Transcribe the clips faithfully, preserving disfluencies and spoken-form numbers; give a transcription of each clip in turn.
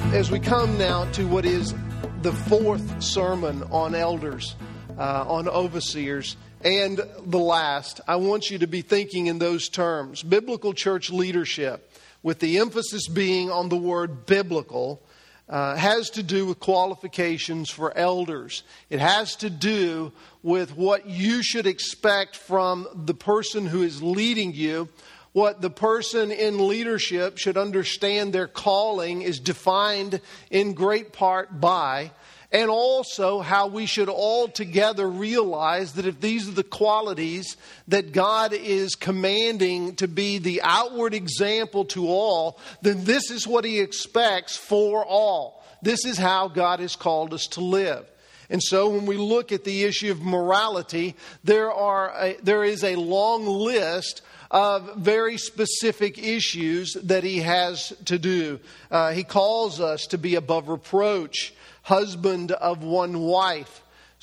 as we come now to what is the fourth sermon on elders, uh, on overseers, and the last, I want you to be thinking in those terms. Biblical church leadership, with the emphasis being on the word biblical, uh, has to do with qualifications for elders. It has to do with what you should expect from the person who is leading you. What the person in leadership should understand their calling is defined in great part by, and also how we should all together realize that if these are the qualities that God is commanding to be the outward example to all, then this is what He expects for all. This is how God has called us to live. And so when we look at the issue of morality, there are a, there is a long list of very specific issues that He has to do. Uh, he calls us to be above reproach, husband of one wife,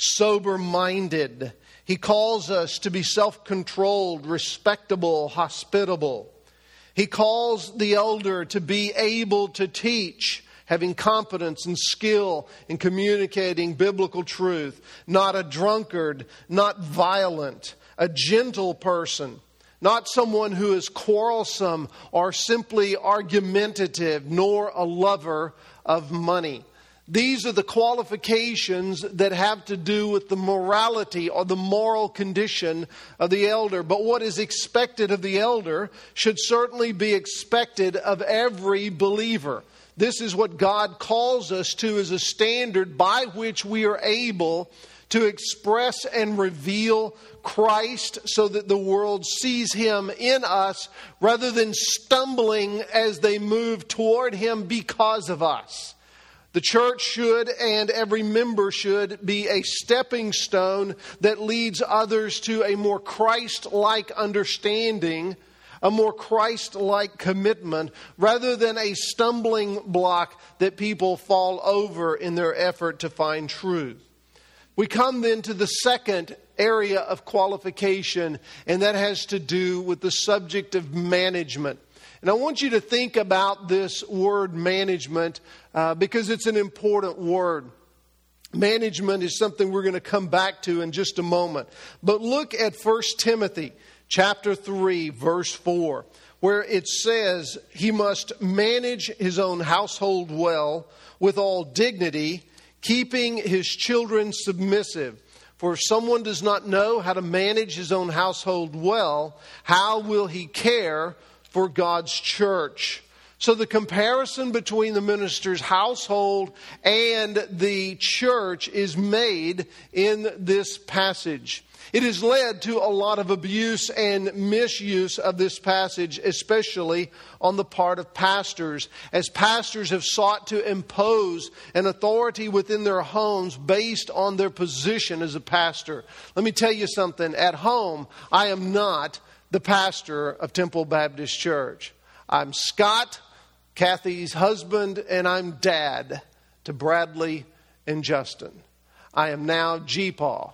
sober-minded. He calls us to be self-controlled, respectable, hospitable. He calls the elder to be able to teach, having competence and skill in communicating biblical truth, not a drunkard, not violent, a gentle person, not someone who is quarrelsome or simply argumentative, nor a lover of money. These are the qualifications that have to do with the morality or the moral condition of the elder. But what is expected of the elder should certainly be expected of every believer. This is what God calls us to as a standard by which we are able to express and reveal Christ so that the world sees Him in us rather than stumbling as they move toward Him because of us. The church should, and every member should, be a stepping stone that leads others to a more Christ-like understanding, a more Christ-like commitment, rather than a stumbling block that people fall over in their effort to find truth. We come then to the second area of qualification, and that has to do with the subject of management. And I want you to think about this word management uh, because it's an important word. Management is something we're going to come back to in just a moment. But look at First Timothy chapter three, verse four, where it says he must manage his own household well with all dignity, keeping his children submissive. For if someone does not know how to manage his own household well, how will he care for God's church? So the comparison between the minister's household and the church is made in this passage. It has led to a lot of abuse and misuse of this passage, especially on the part of pastors, as pastors have sought to impose an authority within their homes based on their position as a pastor. Let me tell you something. At home, I am not the pastor of Temple Baptist Church. I'm Scott, Kathy's husband, and I'm dad to Bradley and Justin. I am now G-Paw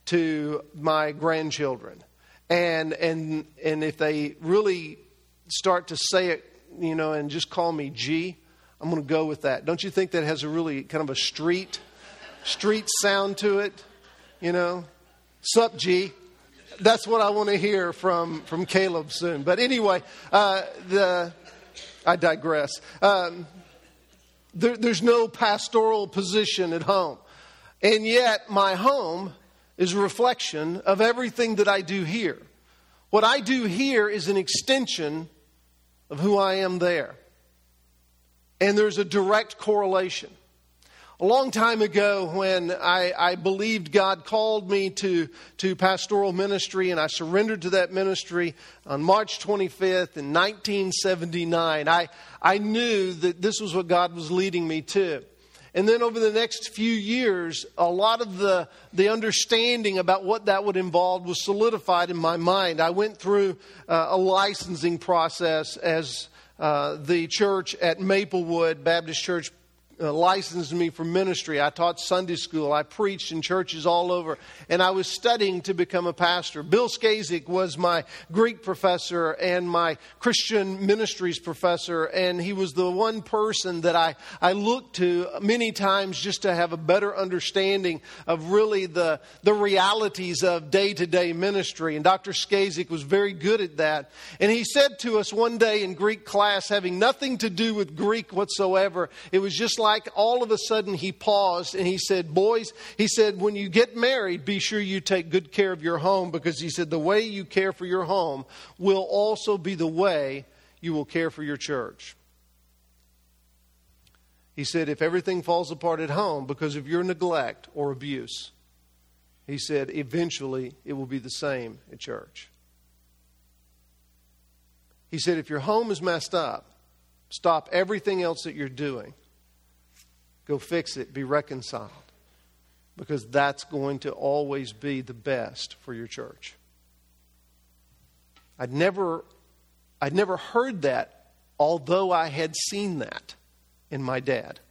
to my grandchildren. And and and if they really start to say it, you know, and just call me G, I'm going to go with that. Don't you think that has a really kind of a street street sound to it? You know, sup G? That's what I want to hear from, from Caleb soon. But anyway, uh, the I digress. Um, there, there's no pastoral position at home. And yet my home is a reflection of everything that I do here. What I do here is an extension of who I am there. And there's a direct correlation. A long time ago when I, I believed God called me to, to pastoral ministry, and I surrendered to that ministry on March twenty-fifth in nineteen seventy-nine, I, I knew that this was what God was leading me to. And then over the next few years, a lot of the, the understanding about what that would involve was solidified in my mind. I went through uh, a licensing process as uh, the church at Maplewood Baptist Church uh, licensed me for ministry. I taught Sunday school. I preached in churches all over. And I was studying to become a pastor. Bill Skazik was my Greek professor and my Christian ministries professor. And he was the one person that I, I looked to many times just to have a better understanding of really the, the realities of day-to-day ministry. And Doctor Skazik was very good at that. And he said to us one day in Greek class, having nothing to do with Greek whatsoever, it was just like all of a sudden he paused and he said, boys, he said, when you get married, be sure you take good care of your home, because he said the way you care for your home will also be the way you will care for your church. He said, if everything falls apart at home because of your neglect or abuse, he said, eventually it will be the same at church. He said, if your home is messed up, stop everything else that you're doing. Go fix it. Be reconciled. Because that's going to always be the best for your church. I'd never, I'd never heard that, although I had seen that in my dad.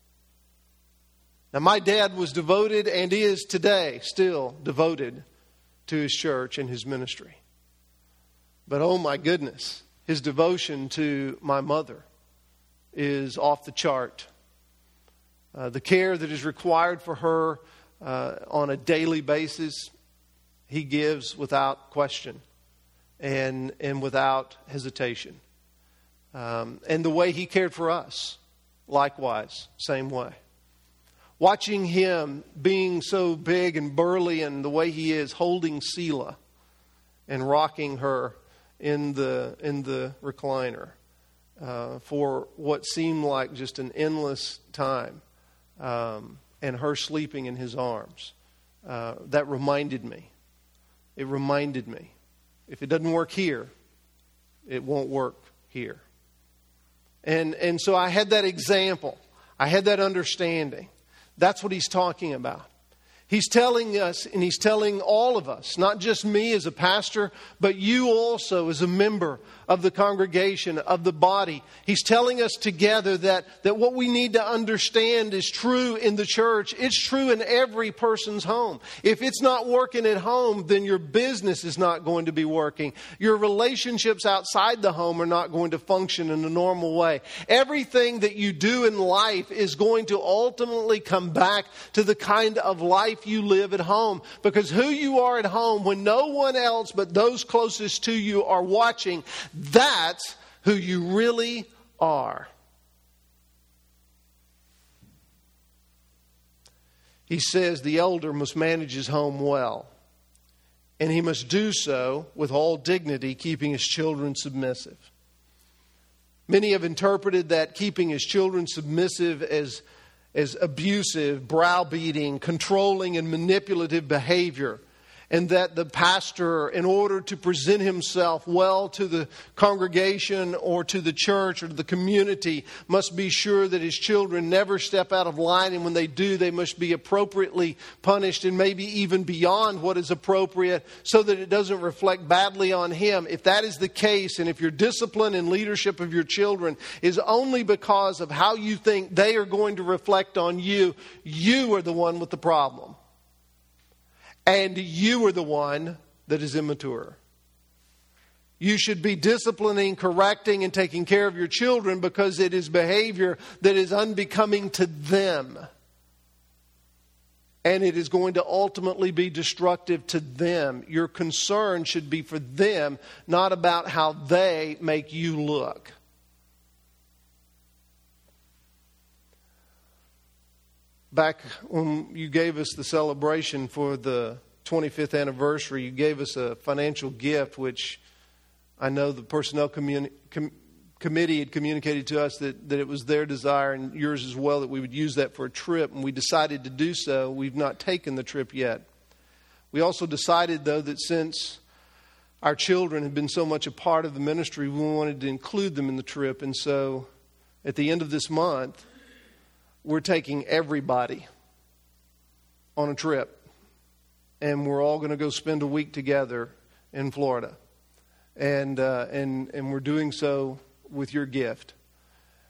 Now, my dad was devoted and is today still devoted to his church and his ministry. But oh my goodness, his devotion to my mother is off the chart. Uh, the care that is required for her uh, on a daily basis, he gives without question and, and without hesitation. Um, and the way he cared for us, likewise, same way. Watching him being so big and burly and the way he is, holding Selah and rocking her in the in the recliner uh, for what seemed like just an endless time, um, and her sleeping in his arms. Uh, that reminded me. It reminded me. If it doesn't work here, it won't work here. And and so I had that example. I had that understanding. That's what he's talking about. He's telling us, and he's telling all of us, not just me as a pastor, but you also as a member of the congregation, of the body. He's telling us together that, that what we need to understand is true in the church. It's true in every person's home. If it's not working at home, then your business is not going to be working. Your relationships outside the home are not going to function in a normal way. Everything that you do in life is going to ultimately come back to the kind of life you live at home. Because who you are at home, when no one else but those closest to you are watching, that's who you really are. He says the elder must manage his home well, and he must do so with all dignity, keeping his children submissive. Many have interpreted that keeping his children submissive as, as abusive, browbeating, controlling, and manipulative behavior. And that the pastor, in order to present himself well to the congregation or to the church or to the community, must be sure that his children never step out of line. And when they do, they must be appropriately punished, and maybe even beyond what is appropriate, so that it doesn't reflect badly on him. If that is the case, and if your discipline and leadership of your children is only because of how you think they are going to reflect on you, you are the one with the problem. And you are the one that is immature. You should be disciplining, correcting, and taking care of your children because it is behavior that is unbecoming to them. And it is going to ultimately be destructive to them. Your concern should be for them, not about how they make you look. Back when you gave us the celebration for the twenty-fifth anniversary, you gave us a financial gift, which I know the personnel communi- com- committee had communicated to us that, that it was their desire, and yours as well, that we would use that for a trip, and we decided to do so. We've not taken the trip yet. We also decided, though, that since our children had been so much a part of the ministry, we wanted to include them in the trip, and so at the end of this month, we're taking everybody on a trip. And we're all going to go spend a week together in Florida. And, uh, and, and we're doing so with your gift.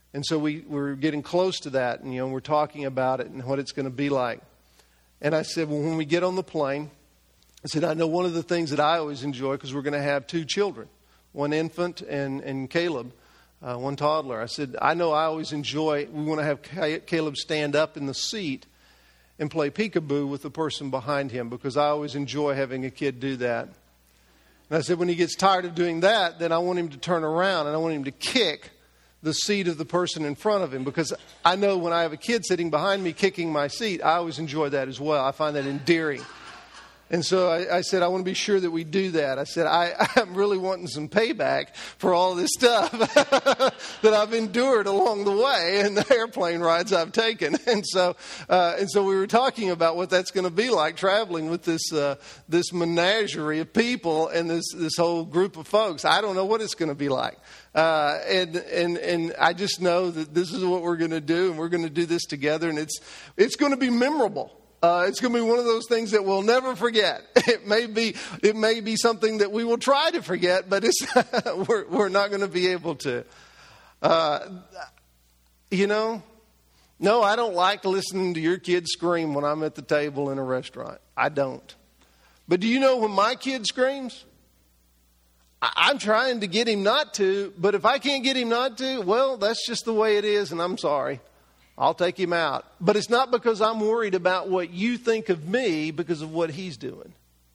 And so we, we're getting close to that, and you know, we're talking about it and what it's going to be like. And I said, well, when we get on the plane, I said, I know one of the things that I always enjoy, because we're going to have two children, one infant and, and Caleb, uh, one toddler. I said, I know I always enjoy, we want to have Caleb stand up in the seat and play peekaboo with the person behind him, because I always enjoy having a kid do that. And I said, when he gets tired of doing that, then I want him to turn around and I want him to kick the seat of the person in front of him, because I know when I have a kid sitting behind me kicking my seat, I always enjoy that as well. I find that endearing. And so I, I said, I want to be sure that we do that. I said, I, I'm really wanting some payback for all this stuff that I've endured along the way and the airplane rides I've taken. And so, uh, and so we were talking about what that's going to be like, traveling with this uh, this menagerie of people and this this whole group of folks. I don't know what it's going to be like. Uh, and and and I just know that this is what we're going to do, and we're going to do this together, and it's it's going to be memorable. Uh, it's going to be one of those things that we'll never forget. It may be, it may be something that we will try to forget, but it's we're we're not going to be able to. Uh, you know, no, I don't like listening to your kids scream when I'm at the table in a restaurant. I don't. But do you know when my kid screams? I, I'm trying to get him not to, but if I can't get him not to, well, that's just the way it is, and I'm sorry. I'll take him out. But it's not because I'm worried about what you think of me, because of what he's doing.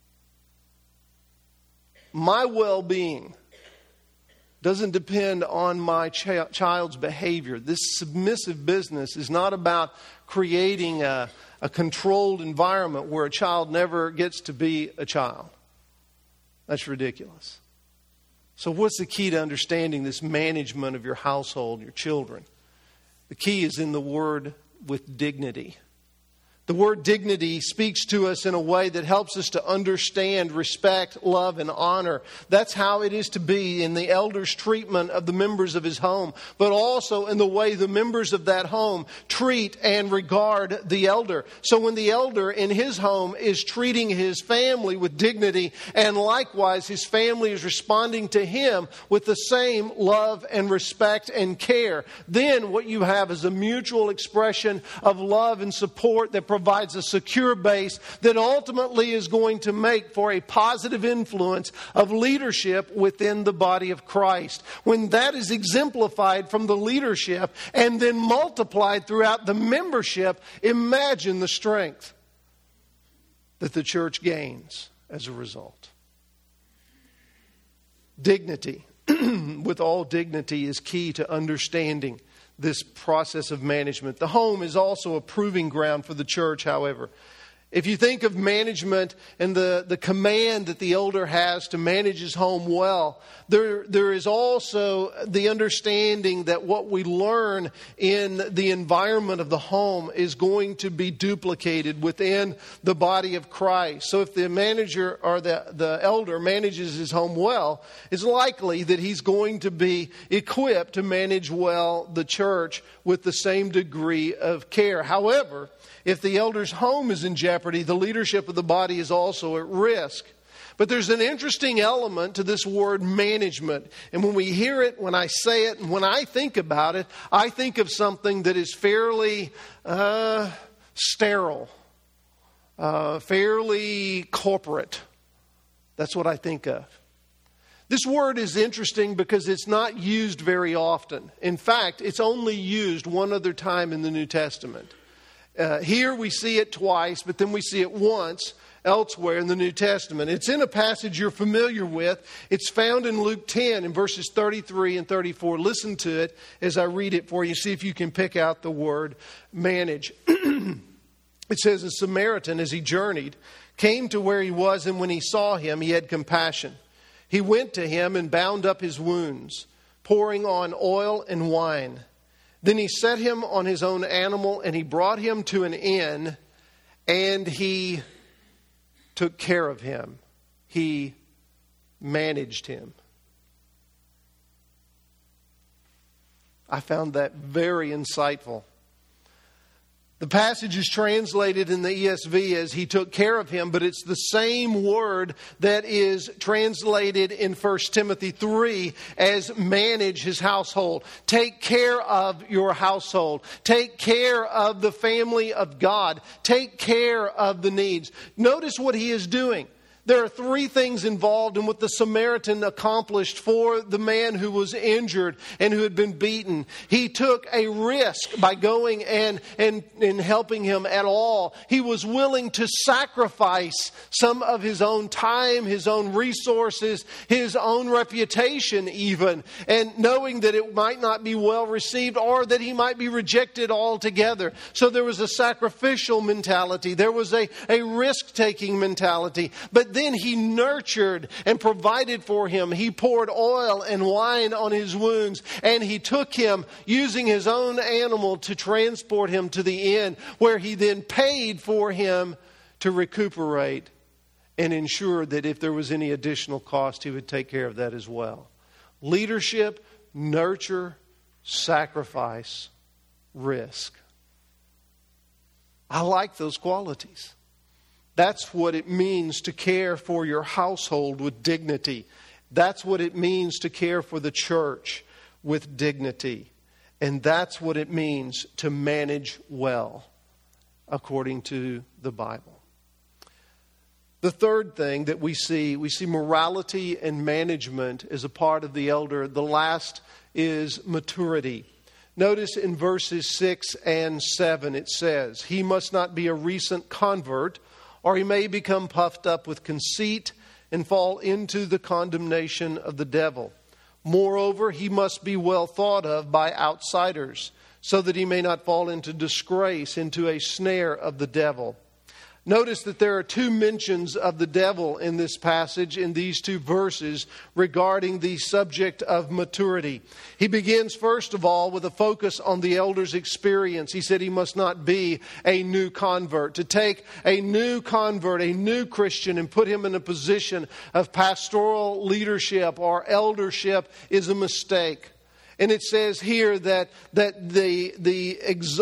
My well-being doesn't depend on my ch- child's behavior. This submissive business is not about creating a, a controlled environment where a child never gets to be a child. That's ridiculous. So what's the key to understanding this management of your household, your children? The key is in the word with dignity. The word dignity speaks to us in a way that helps us to understand, respect, love, and honor. That's how it is to be in the elder's treatment of the members of his home, but also in the way the members of that home treat and regard the elder. So when the elder in his home is treating his family with dignity, and likewise his family is responding to him with the same love and respect and care, then what you have is a mutual expression of love and support that provides a secure base that ultimately is going to make for a positive influence of leadership within the body of Christ. When that is exemplified from the leadership and then multiplied throughout the membership, imagine the strength that the church gains as a result. Dignity, with all dignity, is key to understanding this process of management. The home is also a proving ground for the church, however. If you think of management and the, the command that the elder has to manage his home well, there, there is also the understanding that what we learn in the environment of the home is going to be duplicated within the body of Christ. So if the manager or the, the elder manages his home well, it's likely that he's going to be equipped to manage well the church with the same degree of care. However, if the elder's home is in jeopardy, the leadership of the body is also at risk. But there's an interesting element to this word management. And when we hear it, when I say it, and when I think about it, I think of something that is fairly uh, sterile, uh, fairly corporate. That's what I think of. This word is interesting because it's not used very often. In fact, it's only used one other time in the New Testament. Uh, here we see it twice, but then we see it once elsewhere in the New Testament. It's in a passage you're familiar with. It's found in Luke ten in verses thirty-three and thirty-four. Listen to it as I read it for you. See if you can pick out the word manage. It says, a Samaritan, as he journeyed, came to where he was, and when he saw him, he had compassion. He went to him and bound up his wounds, pouring on oil and wine. Then he set him on his own animal, and he brought him to an inn, and he took care of him. He managed him. I found that very insightful. The passage is translated in the E S V as he took care of him, but it's the same word that is translated in First Timothy three as manage his household. Take care of your household. Take care of the family of God. Take care of the needs. Notice what he is doing. There are three things involved in what the Samaritan accomplished for the man who was injured and who had been beaten. He took a risk by going and, and, and helping him at all. He was willing to sacrifice some of his own time, his own resources, his own reputation even, and knowing that it might not be well received or that he might be rejected altogether. So there was a sacrificial mentality. There was a, a risk-taking mentality. But then he nurtured and provided for him. He poured oil and wine on his wounds, and he took him using his own animal to transport him to the inn, where he then paid for him to recuperate and ensure that if there was any additional cost, he would take care of that as well. Leadership, nurture, sacrifice, risk. I like those qualities. That's what it means to care for your household with dignity. That's what it means to care for the church with dignity. And that's what it means to manage well, according to the Bible. The third thing that we see, we see morality and management as a part of the elder. The last is maturity. Notice in verses six and seven it says, he must not be a recent convert, or he may become puffed up with conceit and fall into the condemnation of the devil. Moreover, he must be well thought of by outsiders, so that he may not fall into disgrace, into a snare of the devil. Notice that there are two mentions of the devil in this passage, in these two verses, regarding the subject of maturity. He begins, first of all, with a focus on the elder's experience. He said he must not be a new convert. To take a new convert, a new Christian, and put him in a position of pastoral leadership or eldership is a mistake. And it says here that that the the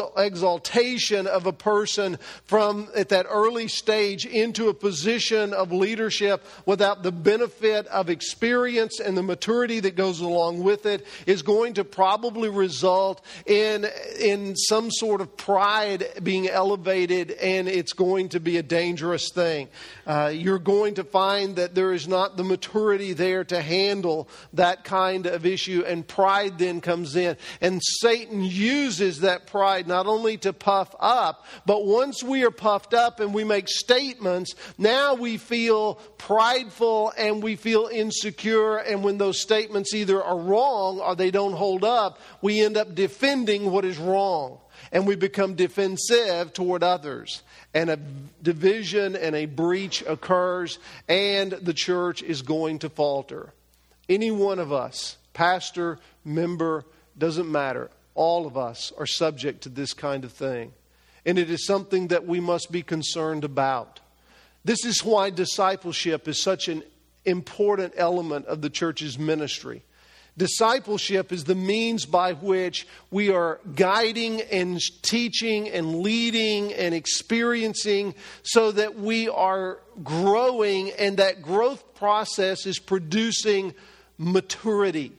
exaltation of a person from at that early stage into a position of leadership without the benefit of experience and the maturity that goes along with it is going to probably result in in some sort of pride being elevated, and it's going to be a dangerous thing. Uh, you're going to find that there is not the maturity there to handle that kind of issue, and pride then comes in. And Satan uses that pride not only to puff up, but once we are puffed up and we make statements, now we feel prideful and we feel insecure. And when those statements either are wrong or they don't hold up, we end up defending what is wrong. And we become defensive toward others. And a division and a breach occurs, and the church is going to falter. Any one of us, pastor, member, doesn't matter. All of us are subject to this kind of thing. And it is something that we must be concerned about. This is why discipleship is such an important element of the church's ministry. Discipleship is the means by which we are guiding and teaching and leading and experiencing so that we are growing, and that growth process is producing maturity.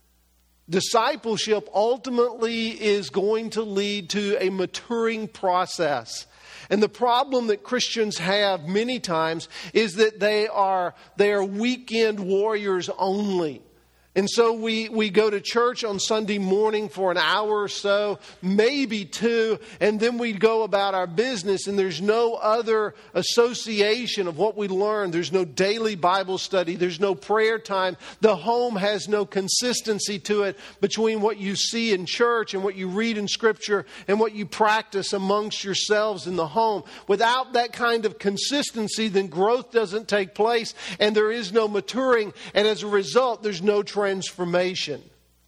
Discipleship ultimately is going to lead to a maturing process. And the problem that Christians have many times is that they are, they are weekend warriors only. And so we, we go to church on Sunday morning for an hour or so, maybe two, and then we go about our business, and there's no other association of what we learn. There's no daily Bible study. There's no prayer time. The home has no consistency to it between what you see in church and what you read in Scripture and what you practice amongst yourselves in the home. Without that kind of consistency, then growth doesn't take place, and there is no maturing, and as a result, there's no transformation. Transformation.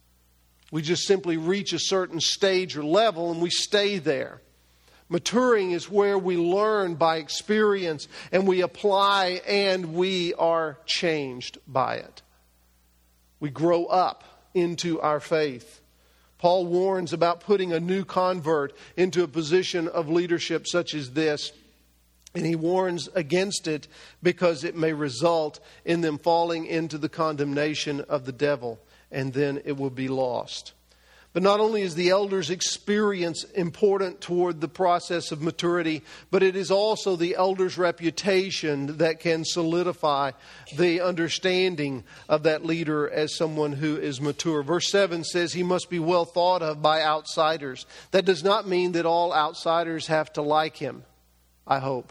We just simply reach a certain stage or level and we stay there. Maturing is where we learn by experience and we apply and we are changed by it. We grow up into our faith. Paul warns about putting a new convert into a position of leadership such as this. And he warns against it because it may result in them falling into the condemnation of the devil, and then it will be lost. But not only is the elder's experience important toward the process of maturity, but it is also the elder's reputation that can solidify the understanding of that leader as someone who is mature. Verse seven says he must be well thought of by outsiders. That does not mean that all outsiders have to like him, I hope.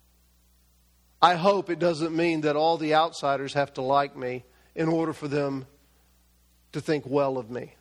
I hope it doesn't mean that all the outsiders have to like me in order for them to think well of me.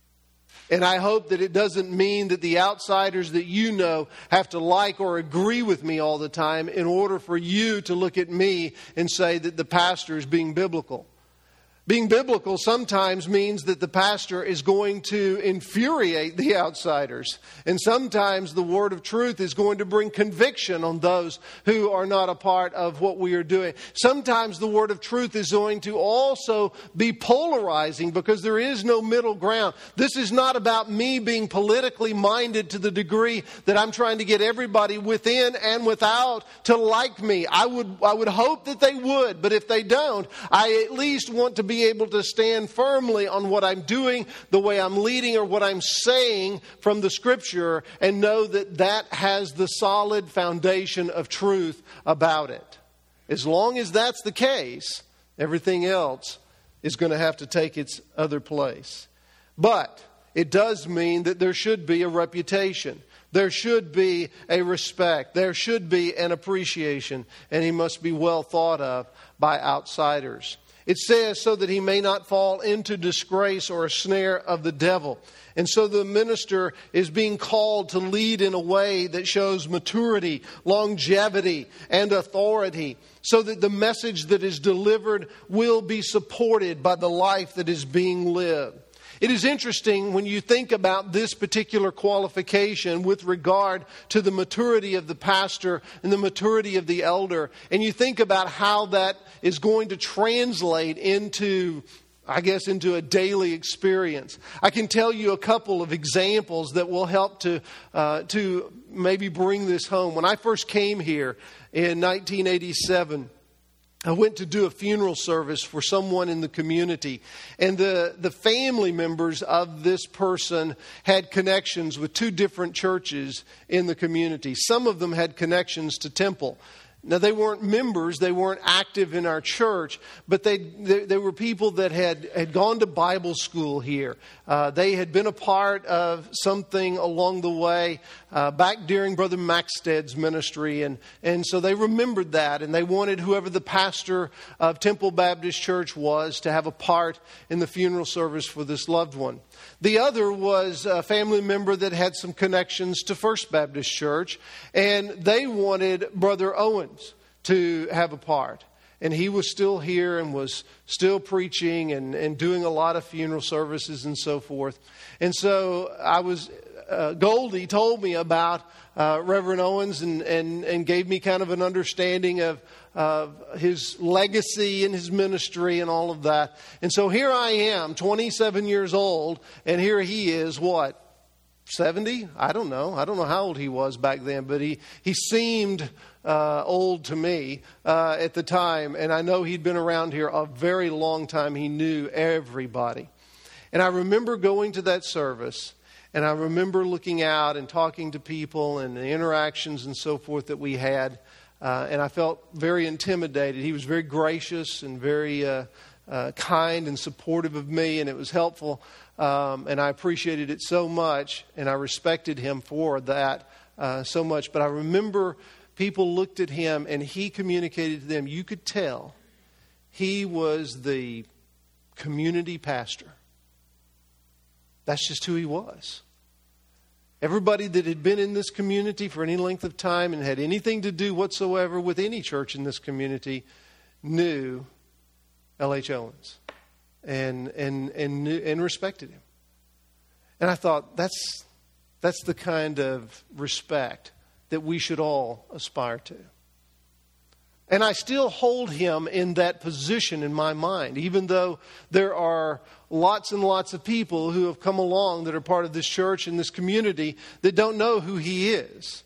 And I hope that it doesn't mean that the outsiders that you know have to like or agree with me all the time in order for you to look at me and say that the pastor is being biblical. Being biblical sometimes means that the pastor is going to infuriate the outsiders. And sometimes the word of truth is going to bring conviction on those who are not a part of what we are doing. Sometimes the word of truth is going to also be polarizing because there is no middle ground. This is not about me being politically minded to the degree that I'm trying to get everybody within and without to like me. I would, I would hope that they would, but if they don't, I at least want to be able to stand firmly on what I'm doing, the way I'm leading, or what I'm saying from the Scripture, and know that that has the solid foundation of truth about it. As long as that's the case, everything else is going to have to take its other place. But it does mean that there should be a reputation. There should be a respect. There should be an appreciation. And he must be well thought of by outsiders. It says, so that he may not fall into disgrace or a snare of the devil. And so the minister is being called to lead in a way that shows maturity, longevity, and authority, so that the message that is delivered will be supported by the life that is being lived. It is interesting when you think about this particular qualification with regard to the maturity of the pastor and the maturity of the elder, and you think about how that is going to translate into, I guess, into a daily experience. I can tell you a couple of examples that will help to uh, to maybe bring this home. When I first came here in nineteen eighty-seven, I went to do a funeral service for someone in the community, and the, the family members of this person had connections with two different churches in the community. Some of them had connections to Temple. Now, they weren't members, they weren't active in our church, but they they, they were people that had, had gone to Bible school here. Uh, they had been a part of something along the way uh, back during Brother Maxted's ministry, and, and so they remembered that, and they wanted whoever the pastor of Temple Baptist Church was to have a part in the funeral service for this loved one. The other was a family member that had some connections to First Baptist Church, and they wanted Brother Owens to have a part. And he was still here and was still preaching and, and doing a lot of funeral services and so forth. And so I was, uh, Goldie told me about uh, Reverend Owens and, and, and gave me kind of an understanding of of his legacy and his ministry and all of that. And so here I am, twenty-seven years old, and here he is, what, seventy? I don't know. I don't know how old he was back then, but he, he seemed uh, old to me uh, at the time. And I know he'd been around here a very long time. He knew everybody. And I remember going to that service, and I remember looking out and talking to people and the interactions and so forth that we had. Uh, and I felt very intimidated. He was very gracious and very uh, uh, kind and supportive of me, and it was helpful. Um, and I appreciated it so much, and I respected him for that uh, so much. But I remember people looked at him, and he communicated to them. You could tell he was the community pastor. That's just who he was. Everybody that had been in this community for any length of time and had anything to do whatsoever with any church in this community knew L H Owens and and and knew, and respected him. And I thought that's that's the kind of respect that we should all aspire to. And I still hold him in that position in my mind, even though there are lots and lots of people who have come along that are part of this church and this community that don't know who he is.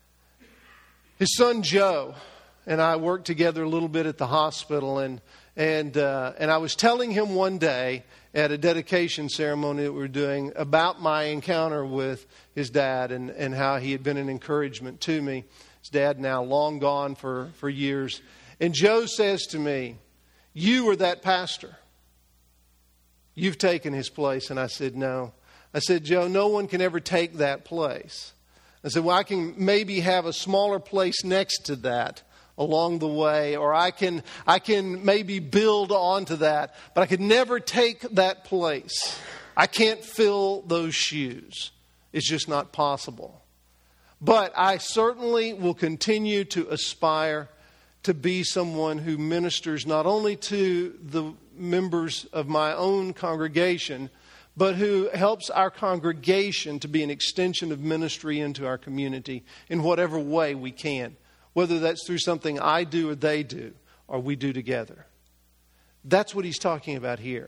His son Joe and I worked together a little bit at the hospital, and and uh, and I was telling him one day at a dedication ceremony that we were doing about my encounter with his dad and, and how he had been an encouragement to me. His dad now long gone for, for years. And Joe says to me, "You were that pastor. You've taken his place." And I said, "No." I said, "Joe, no one can ever take that place." I said, "Well, I can maybe have a smaller place next to that along the way, or I can I can maybe build onto that, but I could never take that place. I can't fill those shoes. It's just not possible. But I certainly will continue to aspire to be someone who ministers not only to the members of my own congregation, but who helps our congregation to be an extension of ministry into our community in whatever way we can, whether that's through something I do or they do or we do together." That's what he's talking about here.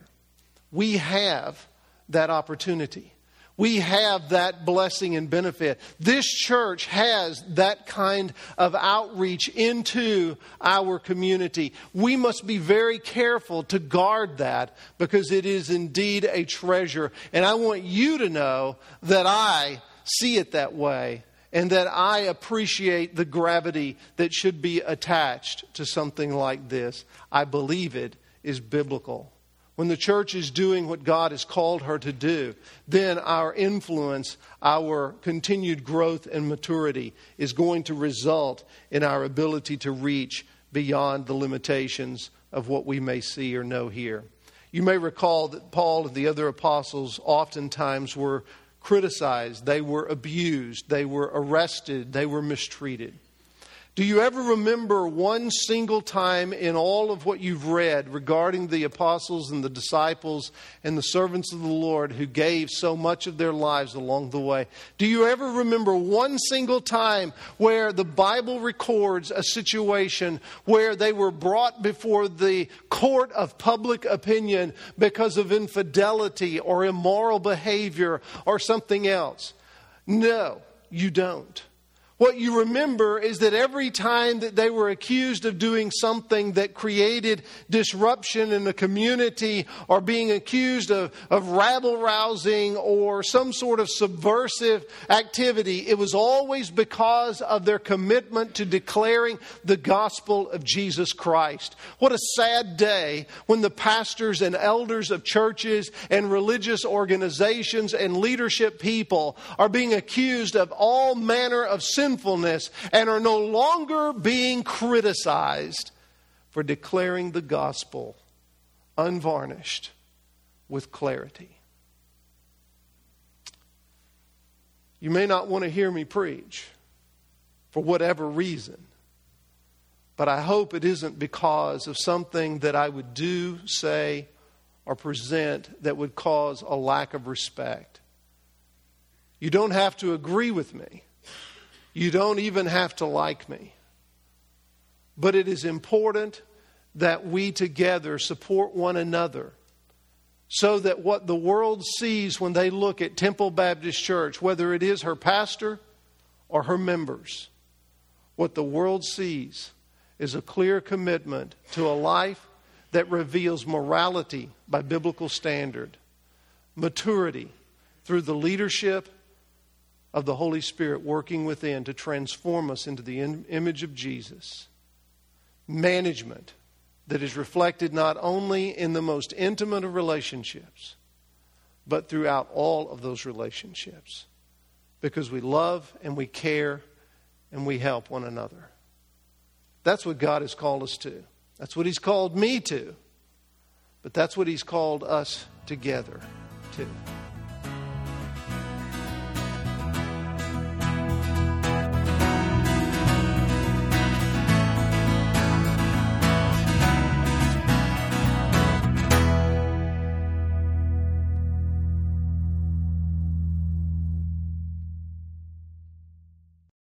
We have that opportunity. We have that blessing and benefit. This church has that kind of outreach into our community. We must be very careful to guard that, because it is indeed a treasure. And I want you to know that I see it that way, and that I appreciate the gravity that should be attached to something like this. I believe it is biblical. When the church is doing what God has called her to do, then our influence, our continued growth and maturity is going to result in our ability to reach beyond the limitations of what we may see or know here. You may recall that Paul and the other apostles oftentimes were criticized, they were abused, they were arrested, they were mistreated. Do you ever remember one single time in all of what you've read regarding the apostles and the disciples and the servants of the Lord who gave so much of their lives along the way? Do you ever remember one single time where the Bible records a situation where they were brought before the court of public opinion because of infidelity or immoral behavior or something else? No, you don't. What you remember is that every time that they were accused of doing something that created disruption in the community, or being accused of, of rabble-rousing or some sort of subversive activity, it was always because of their commitment to declaring the gospel of Jesus Christ. What a sad day when the pastors and elders of churches and religious organizations and leadership people are being accused of all manner of sin sinfulness and are no longer being criticized for declaring the gospel unvarnished with clarity. You may not want to hear me preach for whatever reason, but I hope it isn't because of something that I would do, say, or present that would cause a lack of respect. You don't have to agree with me. You don't even have to like me. But it is important that we together support one another, so that what the world sees when they look at Temple Baptist Church, whether it is her pastor or her members, what the world sees is a clear commitment to a life that reveals morality by biblical standard, maturity through the leadership of the Holy Spirit working within to transform us into the in- image of Jesus. Management that is reflected not only in the most intimate of relationships, but throughout all of those relationships. Because we love and we care and we help one another. That's what God has called us to. That's what He's called me to. But that's what He's called us together to.